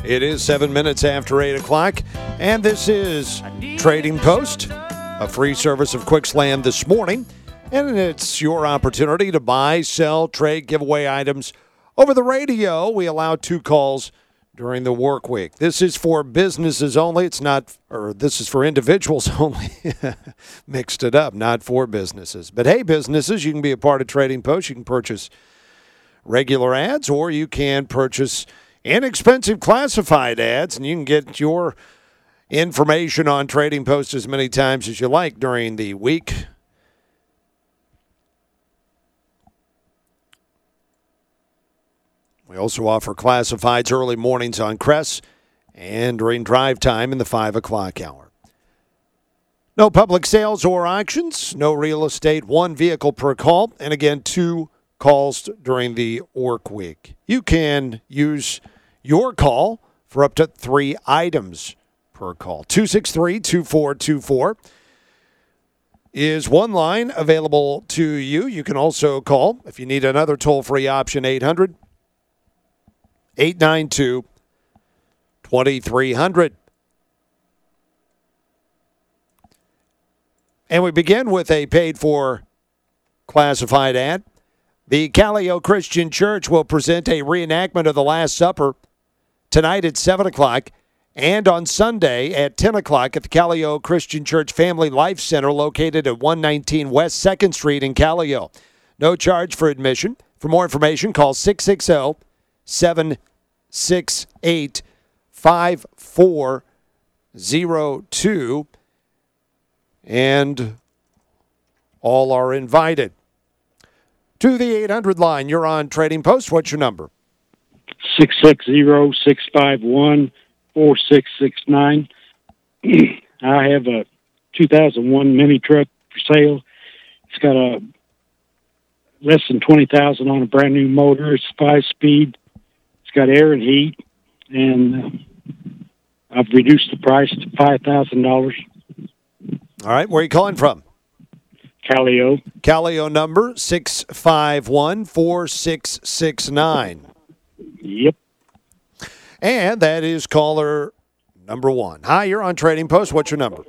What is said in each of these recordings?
It is 7 minutes after 8 o'clock, and this is Trading Post, a free service of Quicksland this morning. And it's your opportunity to buy, sell, trade, give away items over the radio. We allow 2 calls during the work week. This is for businesses only. This is for individuals only. Mixed it up, not for businesses. But hey, businesses, you can be a part of Trading Post. You can purchase regular ads, or you can purchase inexpensive classified ads, and you can get your information on Trading Post as many times as you like during the week. We also offer classifieds early mornings on Cress and during drive time in the 5 o'clock hour. No public sales or auctions, no real estate, 1 vehicle per call, and again, 2 calls during the work week. You can use your call for up to 3 items per call. 263-2424 is one line available to you. You can also call, if you need another toll-free option, 800-892-2300. And we begin with a paid-for classified ad. The Callio Christian Church will present a reenactment of the Last Supper tonight at 7 o'clock and on Sunday at 10 o'clock at the Callio Christian Church Family Life Center located at 119 West 2nd Street in Callio. No charge for admission. For more information, call 660-768-5402, and all are invited. To the 800 line, you're on Trading Post. What's your number? 660-651-4669. I have a 2001 mini truck for sale. It's got a less than 20,000 on a brand new motor. It's 5-speed. It's got air and heat, and I've reduced the price to $5,000. All right, where are you calling from? Callio. Callio number 651-4669. Yep. And that is caller number 1. Hi, you're on Trading Post. What's your number?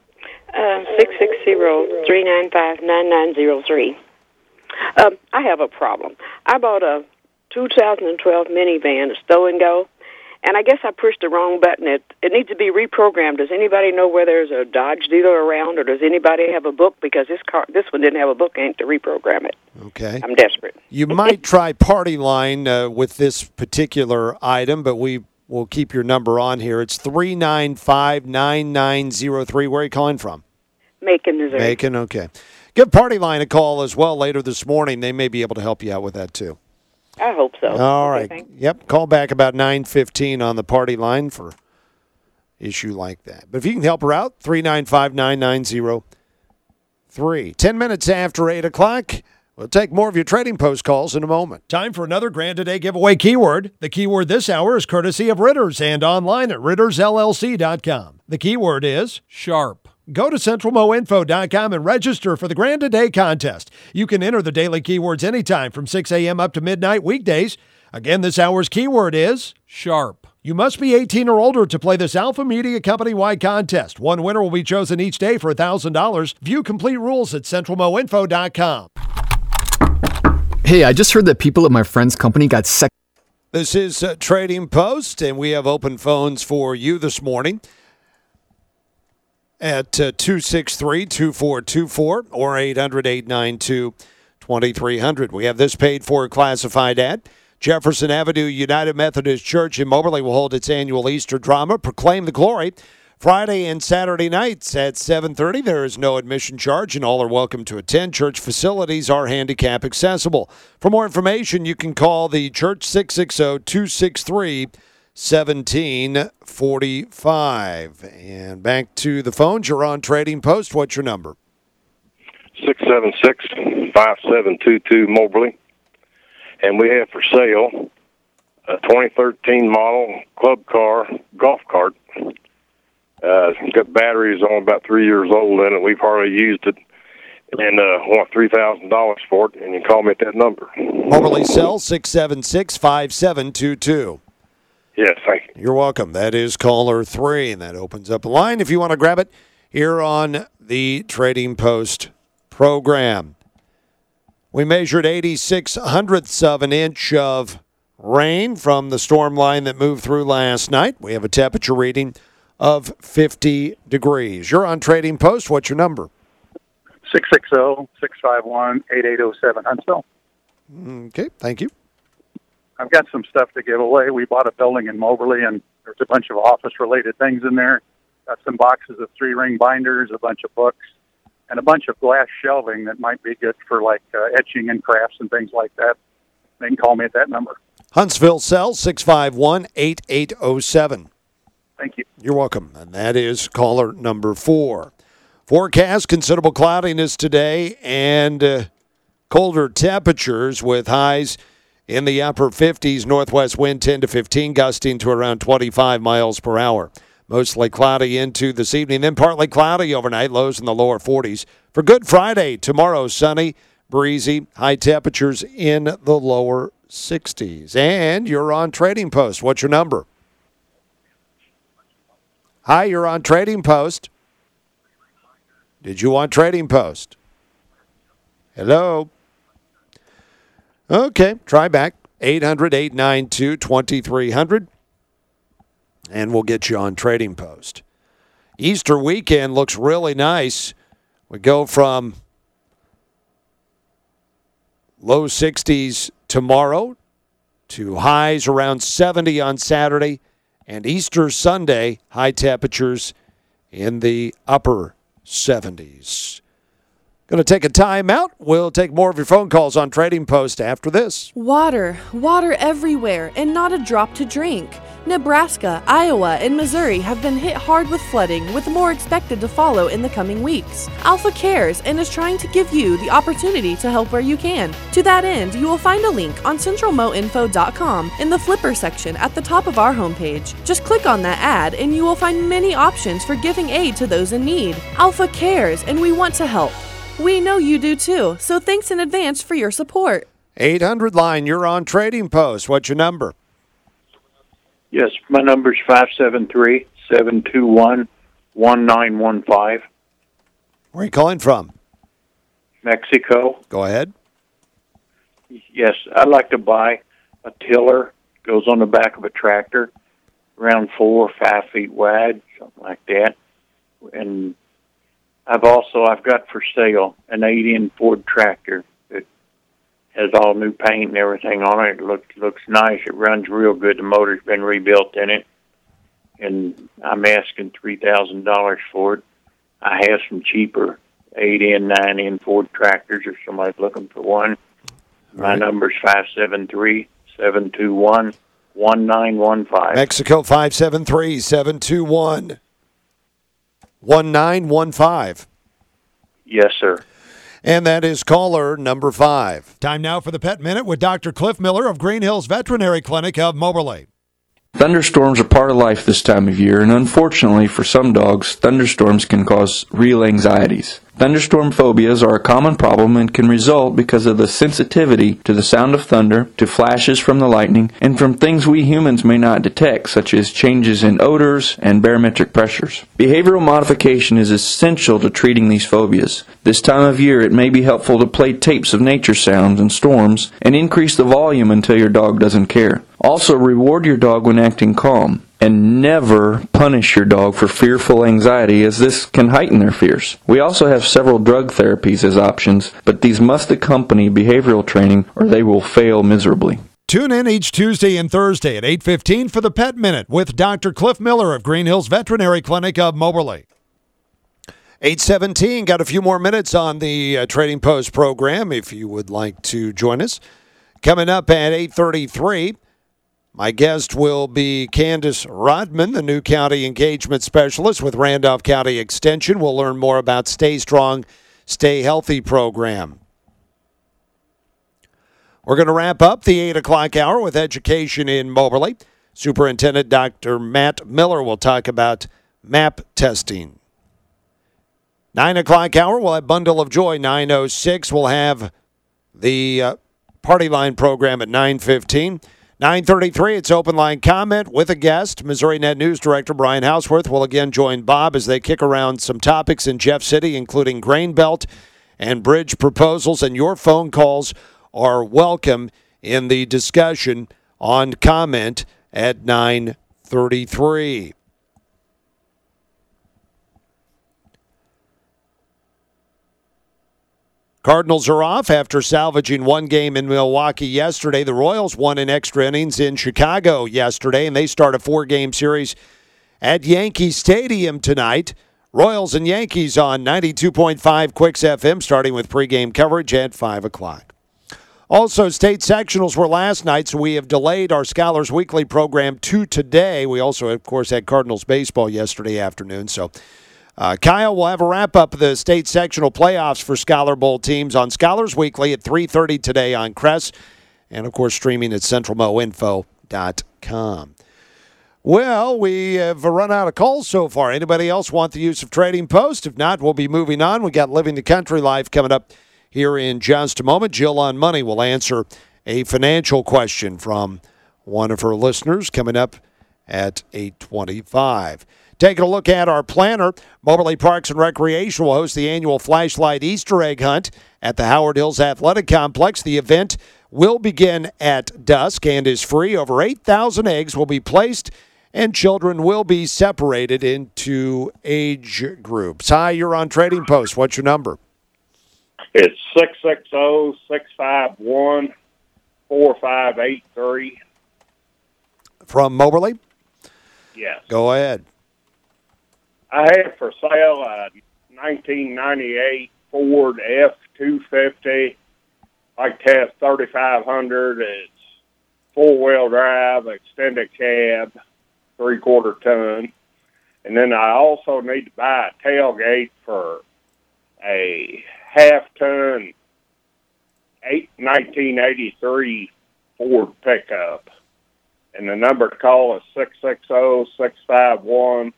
660-395-9903. I have a problem. I bought a 2012 minivan, a Stow and Go, and I guess I pushed the wrong button. It needs to be reprogrammed. Does anybody know where there's a Dodge dealer around, or does anybody have a book? Because this one didn't have a book. I need to reprogram it. Okay. I'm desperate. You might try Party Line with this particular item, but we will keep your number on here. It's 395-9903. Where are you calling from? Macon, Missouri. Macon, okay. Give Party Line a call as well later this morning. They may be able to help you out with that, too. I hope so. All right. Yep. Call back about 9:15 on the Party Line for issue like that. But if you can help her out, 395-9903. 10 minutes after 8 o'clock. We'll take more of your Trading Post calls in a moment. Time for another Grand Today giveaway keyword. The keyword this hour is courtesy of Ritters and online at RittersLLC.com. The keyword is sharp. Go to CentralMoInfo.com and register for the Grand Today contest. You can enter the daily keywords anytime from 6 a.m. up to midnight weekdays. Again, this hour's keyword is sharp. You must be 18 or older to play this Alpha Media Company-wide contest. One winner will be chosen each day for $1,000. View complete rules at CentralMoInfo.com. Hey, I just heard that people at my friend's company got second. This is Trading Post, and we have open phones for you this morning at 263-2424 or 800-892-2300. We have this paid for classified ad. Jefferson Avenue United Methodist Church in Moberly will hold its annual Easter drama, Proclaim the Glory, Friday and Saturday nights at 7:30. There is no admission charge, and all are welcome to attend. Church facilities are handicap accessible. For more information, you can call the church 660-263-1745. And back to the phones. You're on Trading Post. What's your number? 676-5722 Moberly. And we have for sale a 2013 model club car, golf cart. It's got batteries on about 3 years old in it. We've hardly used it. And want $3,000 for it, and you can call me at that number. Moberly Cell, 676-5722. Yes, thank you. You're welcome. That is caller 3, and that opens up a line if you want to grab it here on the Trading Post program. We measured 86/100ths of an inch of rain from the storm line that moved through last night. We have a temperature reading of 50 degrees. You're on Trading Post. What's your number? 660-651-8807, Huntsville. Okay, thank you. I've got some stuff to give away. We bought a building in Moberly, and there's a bunch of office-related things in there. Got some boxes of 3-ring binders, a bunch of books, and a bunch of glass shelving that might be good for, like, etching and crafts and things like that. They can call me at that number. Huntsville cell 651-8807. Thank you. You're welcome. And that is caller number 4. Forecast, considerable cloudiness today and colder temperatures with highs in the upper 50s, northwest wind 10 to 15, gusting to around 25 miles per hour. Mostly cloudy into this evening, then partly cloudy overnight, lows in the lower 40s. For Good Friday, tomorrow sunny, breezy, high temperatures in the lower 60s. And you're on Trading Post. What's your number? Hi, you're on Trading Post. Did you want Trading Post? Hello? Okay, try back. 800-892-2300. And we'll get you on Trading Post. Easter weekend looks really nice. We go from low 60s tomorrow to highs around 70 on Saturday. And Easter Sunday, high temperatures in the upper 70s. Going to take a time out. We'll take more of your phone calls on Trading Post after this. Water everywhere, and not a drop to drink. Nebraska, Iowa, and Missouri have been hit hard with flooding, with more expected to follow in the coming weeks. Alpha cares and is trying to give you the opportunity to help where you can. To that end, you will find a link on centralmoinfo.com in the Flipper section at the top of our homepage. Just click on that ad and you will find many options for giving aid to those in need. Alpha cares, and we want to help. We know you do too, so thanks in advance for your support. 800 line, you're on Trading Post. What's your number? Yes, my number's 573-721-1915. Where are you calling from? Mexico. Go ahead. Yes, I'd like to buy a tiller. Goes on the back of a tractor, around 4 or 5 feet wide, something like that. And I've got for sale an 8-in Ford tractor that has all new paint and everything on it. It looks nice. It runs real good. The motor's been rebuilt in it, and I'm asking $3,000 for it. I have some cheaper 8-in, 9-in Ford tractors if somebody's looking for one. My number's 573-721-1915. Mexico 573-721-1915. Yes, sir. And that is caller number 5. Time now for the Pet Minute with Dr. Cliff Miller of Green Hills Veterinary Clinic of Moberly. Thunderstorms are part of life this time of year, and unfortunately for some dogs, thunderstorms can cause real anxieties. Thunderstorm phobias are a common problem and can result because of the sensitivity to the sound of thunder, to flashes from the lightning, and from things we humans may not detect, such as changes in odors and barometric pressures. Behavioral modification is essential to treating these phobias. This time of year, it may be helpful to play tapes of nature sounds and storms and increase the volume until your dog doesn't care. Also, reward your dog when acting calm, and never punish your dog for fearful anxiety, as this can heighten their fears. We also have several drug therapies as options, but these must accompany behavioral training or they will fail miserably. Tune in each Tuesday and Thursday at 8:15 for the Pet Minute with Dr. Cliff Miller of Green Hills Veterinary Clinic of Moberly. 8:17, got a few more minutes on the Trading Post program if you would like to join us. Coming up at 8:33, my guest will be Candace Rodman, the new county engagement specialist with Randolph County Extension. We'll learn more about Stay Strong, Stay Healthy program. We're going to wrap up the 8 o'clock hour with education in Moberly. Superintendent Dr. Matt Miller will talk about MAP testing. 9 o'clock hour, we'll have Bundle of Joy. 9:06, we'll have the Party Line program at 9:15. 9:33, it's Open Line Comment with a guest. Missouri Net News Director Brian Houseworth will again join Bob as they kick around some topics in Jeff City, including grain belt and bridge proposals. And your phone calls are welcome in the discussion on Comment at 9:33. Cardinals are off after salvaging one game in Milwaukee yesterday. The Royals won in extra innings in Chicago yesterday, and they start a 4-game series at Yankee Stadium tonight. Royals and Yankees on 92.5 Quicks FM, starting with pregame coverage at 5 o'clock. Also, state sectionals were last night, so we have delayed our Scholars Weekly program to today. We also, of course, had Cardinals baseball yesterday afternoon, so Kyle will have a wrap-up of the state sectional playoffs for Scholar Bowl teams on Scholars Weekly at 3:30 today on Crest, and, of course, streaming at centralmoinfo.com. Well, we have run out of calls so far. Anybody else want the use of Trading Post? If not, we'll be moving on. We got Living the Country Life coming up here in just a moment. Jill on Money will answer a financial question from one of her listeners coming up at 8:25. Taking a look at our planner, Moberly Parks and Recreation will host the annual Flashlight Easter egg hunt at the Howard Hills Athletic Complex. The event will begin at dusk and is free. Over 8,000 eggs will be placed, and children will be separated into age groups. Hi, you're on Trading Post. What's your number? It's 660-651-4583. From Moberly? Yes. Go ahead. I have for sale a 1998 Ford F-250. Like to have 3,500. It's four-wheel drive, extended cab, 3/4 ton. And then I also need to buy a tailgate for a half-ton 1983 Ford pickup. And the number to call is 660-651-4583.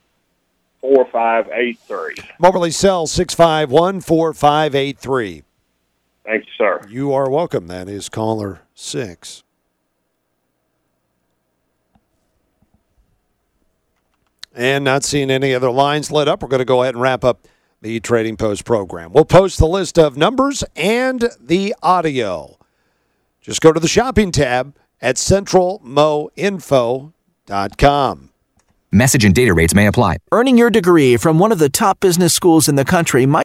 Moberly Cell 651-4583. Thank you, sir. You are welcome. That is caller 6. And not seeing any other lines lit up, we're going to go ahead and wrap up the Trading Post program. We'll post the list of numbers and the audio. Just go to the shopping tab at centralmoinfo.com. Message and data rates may apply. Earning your degree from one of the top business schools in the country might